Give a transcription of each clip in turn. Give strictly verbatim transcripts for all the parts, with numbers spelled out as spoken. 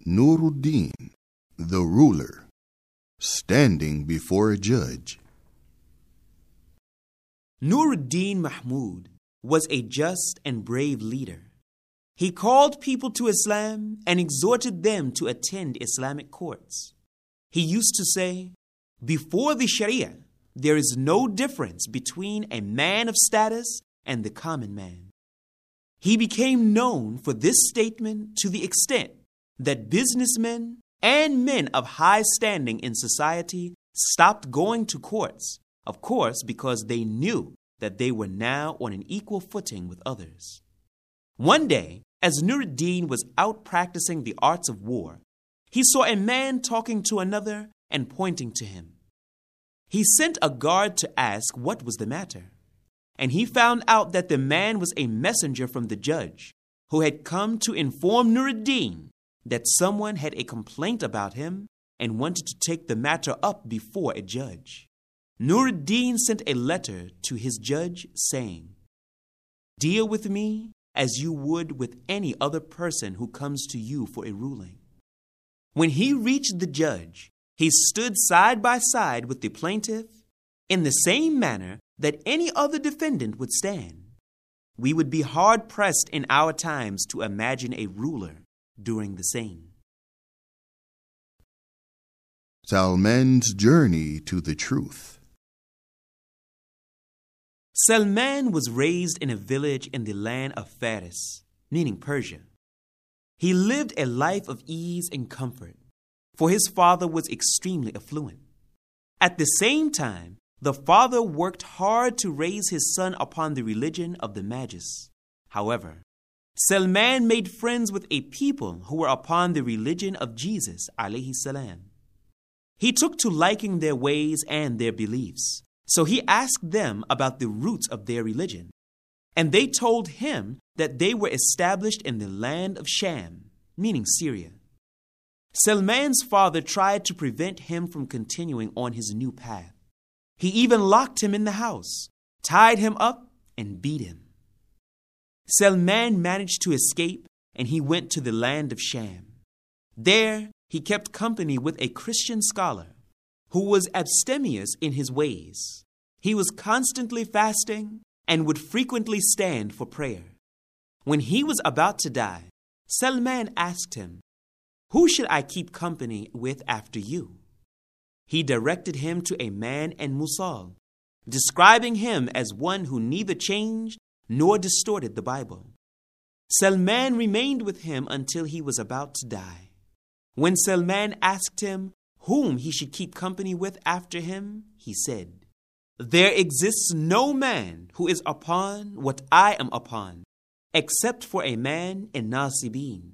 Nuruddin, the ruler, standing before a judge. Nuruddin Mahmud was a just and brave leader. He called people to Islam and exhorted them to attend Islamic courts. He used to say, "Before the Sharia, there is no difference between a man of status and the common man." He became known for this statement to the extent that businessmen and men of high standing in society stopped going to courts, of course, because they knew that they were now on an equal footing with others. One day, as Nuruddin was out practicing the arts of war, he saw a man talking to another and pointing to him. He sent a guard to ask what was the matter, and he found out that the man was a messenger from the judge who had come to inform Nuruddin that someone had a complaint about him and wanted to take the matter up before a judge. Nuruddin sent a letter to his judge saying, "Deal with me as you would with any other person who comes to you for a ruling." When he reached the judge, he stood side by side with the plaintiff in the same manner that any other defendant would stand. We would be hard-pressed in our times to imagine a ruler doing the same. Salman's journey to the truth. Salman was raised in a village in the land of Faris, meaning Persia. He lived a life of ease and comfort, for his father was extremely affluent. At the same time, the father worked hard to raise his son upon the religion of the Magus. However, Salman made friends with a people who were upon the religion of Jesus alayhi salam. He took to liking their ways and their beliefs, so he asked them about the roots of their religion. And they told him that they were established in the land of Sham, meaning Syria. Salman's father tried to prevent him from continuing on his new path. He even locked him in the house, tied him up, and beat him. Salman managed to escape, and he went to the land of Sham. There, he kept company with a Christian scholar who was abstemious in his ways. He was constantly fasting and would frequently stand for prayer. When he was about to die, Salman asked him, "Who should I keep company with after you?" He directed him to a man in Mosul, describing him as one who neither changed nor distorted the Bible. Salman remained with him until he was about to die. When Salman asked him whom he should keep company with after him, he said, "There exists no man who is upon what I am upon, except for a man in Nasibin."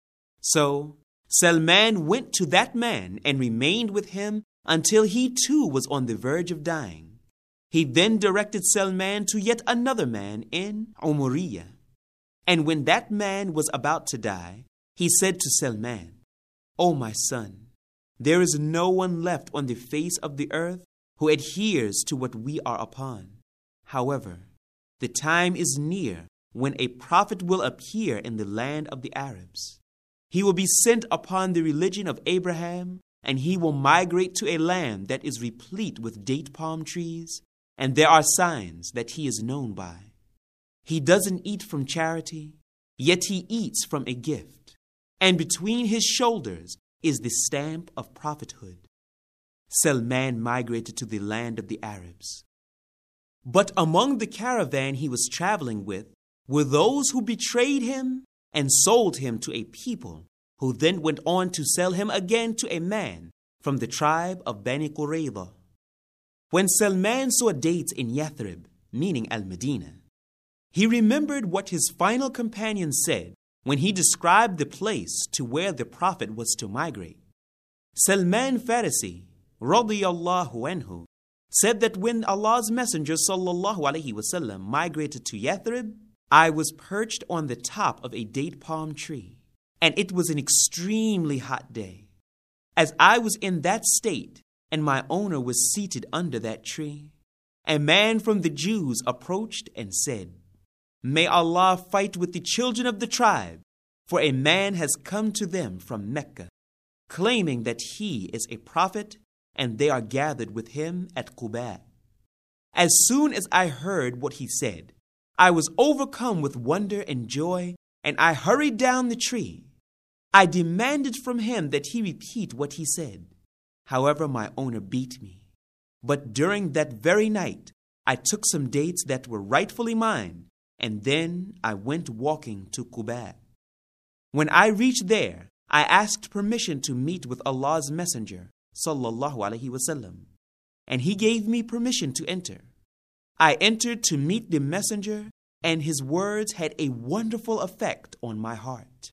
So Salman went to that man and remained with him until he too was on the verge of dying. He then directed Salman to yet another man in Umuriyah. And when that man was about to die, he said to Salman, "O my son, there is no one left on the face of the earth who adheres to what we are upon. However, the time is near when a prophet will appear in the land of the Arabs. He will be sent upon the religion of Abraham, and he will migrate to a land that is replete with date palm trees, and there are signs that he is known by. He doesn't eat from charity, yet he eats from a gift, and between his shoulders is the stamp of prophethood." Salman migrated to the land of the Arabs. But among the caravan he was traveling with were those who betrayed him and sold him to a people who then went on to sell him again to a man from the tribe of Bani Qurayza. When Salman saw dates in Yathrib, meaning Al-Medina, he remembered what his final companion said when he described the place to where the Prophet was to migrate. Salman Farisi, radiyallahu anhu, said that when Allah's Messenger sallallahu alaihi wasallam migrated to Yathrib, I was perched on the top of a date palm tree, and it was an extremely hot day. As I was in that state, and my owner was seated under that tree, a man from the Jews approached and said, "May Allah fight with the children of the tribe For a man has come to them from Mecca, claiming that he is a prophet, and they are gathered with him at Quba. As soon as I heard what he said, I was overcome with wonder and joy, and I hurried down the tree. I demanded from him that he repeat what he said. However, my owner beat me. But during that very night, I took some dates that were rightfully mine, and then I went walking to Quba. When I reached there, I asked permission to meet with Allah's Messenger, sallallahu alaihi wasallam, and he gave me permission to enter. I entered to meet the Messenger, and his words had a wonderful effect on my heart.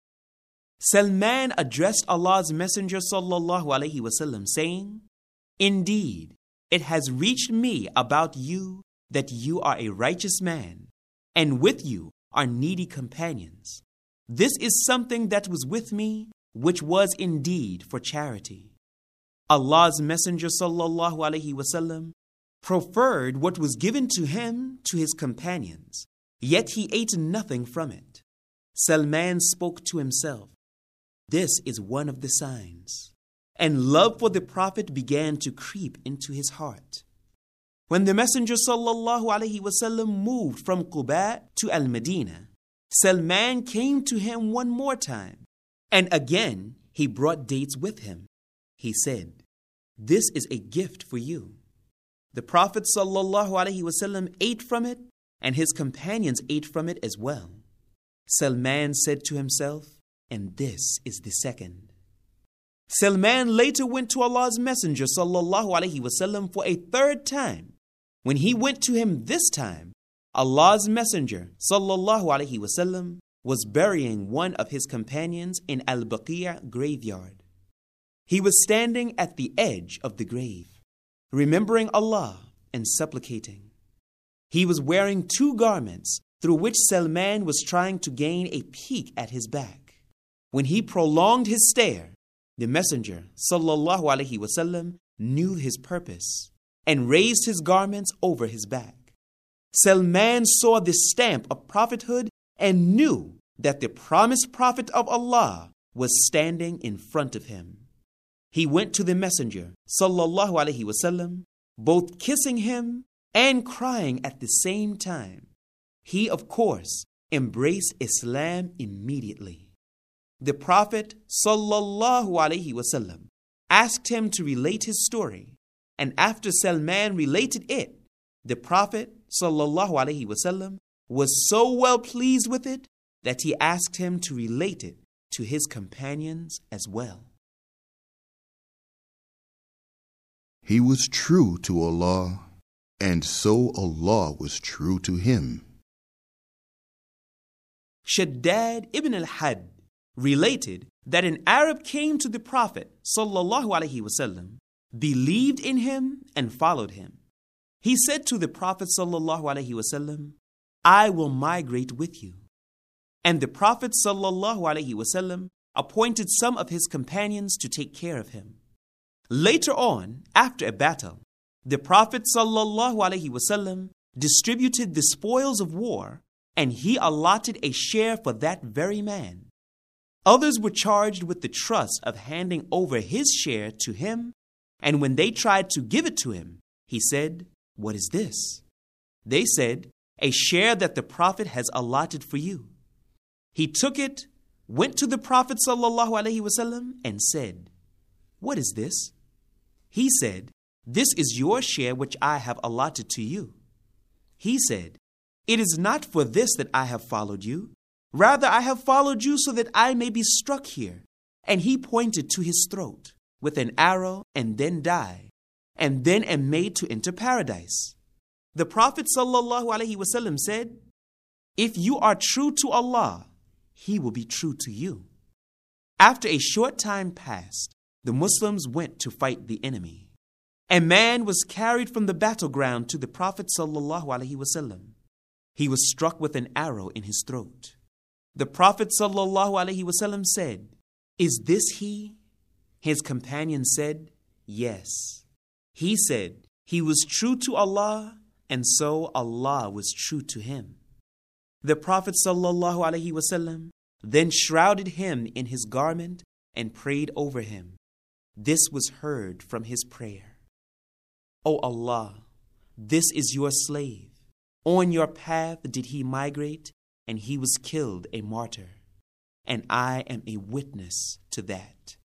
Salman addressed Allah's Messenger, sallallahu alaihi wasallam, saying, "Indeed, it has reached me about you that you are a righteous man, and with you are needy companions. This is something that was with me, which was indeed for charity." Allah's Messenger sallallahu alaihi wasallam preferred what was given to him to his companions, yet he ate nothing from it. Salman spoke to himself, "This is one of the signs," and love for the Prophet began to creep into his heart. When the Messenger sallallahu alaihi wasallam moved from Quba to Al-Madinah, Salman came to him one more time, and again he brought dates with him. He said, "This is a gift for you." The Prophet sallallahu alaihi wasallam ate from it, and his companions ate from it as well. Salman said to himself, "And this is the second." Salman later went to Allah's Messenger sallallahu alaihi wasallam for a third time. When he went to him this time, Allah's Messenger sallallahu alaihi wasallam was burying one of his companions in Al-Baqi' graveyard. He was standing at the edge of the grave, remembering Allah and supplicating. He was wearing two garments through which Salman was trying to gain a peek at his back. When he prolonged his stare, the Messenger sallallahu alaihi wasallam knew his purpose and raised his garments over his back. Salman saw the stamp of prophethood and knew that the promised prophet of Allah was standing in front of him. He went to the Messenger sallallahu alaihi wasallam, both kissing him and crying at the same time. He, of course, embraced Islam immediately. The Prophet sallallahu alaihi wasallam asked him to relate his story, and after Salman related it, the Prophet sallallahu alaihi wasallam was so well pleased with it that he asked him to relate it to his companions as well. He was true to Allah, and so Allah was true to him. Shaddad ibn al-Had related that an Arab came to the Prophet sallallahu alaihi wasallam, believed in him and followed him. He said to the Prophet sallallahu alaihi wasallam, "I will migrate with you." And the Prophet sallallahu alaihi wasallam appointed some of his companions to take care of him. Later on, after a battle, the Prophet sallallahu alaihi wasallam distributed the spoils of war, and he allotted a share for that very man. Others were charged with the trust of handing over his share to him, and when they tried to give it to him, he said, "What is this?" They said, "A share that the Prophet has allotted for you." He took it, went to the Prophet sallallahu alaihi wasallam, and said, "What is this?" He said, "This is your share which I have allotted to you." He said, "It is not for this that I have followed you. Rather, I have followed you so that I may be struck here." And he pointed to his throat with an arrow and then die, and then am made to enter paradise. The Prophet sallallahu alaihi wasallam said, "If you are true to Allah, He will be true to you." After a short time passed, the Muslims went to fight the enemy. A man was carried from the battleground to the Prophet sallallahu alaihi wasallam. He was struck with an arrow in his throat. The Prophet sallallahu alaihi wasallam said, "Is this he?" His companion said, "Yes." He said, "He was true to Allah, and so Allah was true to him." The Prophet sallallahu alaihi wasallam then shrouded him in his garment and prayed over him. This was heard from his prayer. O Allah, this is your slave. On your path did he migrate, and he was killed a martyr, and I am a witness to that.